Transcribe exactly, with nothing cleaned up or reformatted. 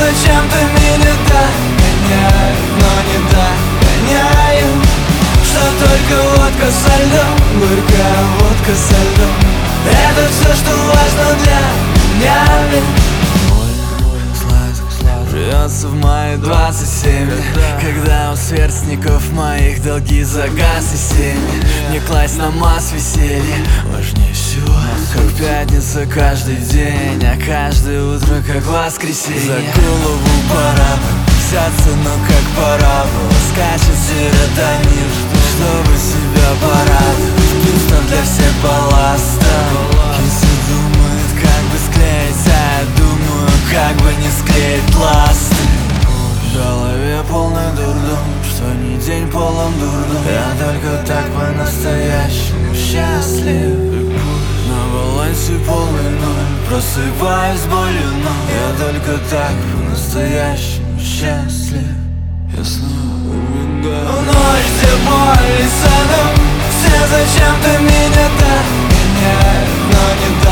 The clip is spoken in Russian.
зачем ты меня догоняешь, но не догоняю. Что только водка со льдом, горькая водка со льдом. Это все, что важно для меня. Живется в мае двадцать семь, когда у сверстников моих долги загасли семь. Не класть на масс веселье важнее всего, как пятница каждый день, а каждое утро как воскресенье. За голову пора взяться, но как парабола скачет серотонин, чтобы себя порадовать. Вкусно для всех балластов. Киса думает, как бы склеить, а я думаю, как бы не склеить пласты. В голове полный дурдом, что не день полон дурдом. Я только так по-настоящему счастлив. На балансе полный ноль, просыпаюсь с болью, но я только так по-настоящему счастлив. Я снова убегаю. Ночь, где боль и садом. Все, зачем ты меня догоняешь, но не догоняешь.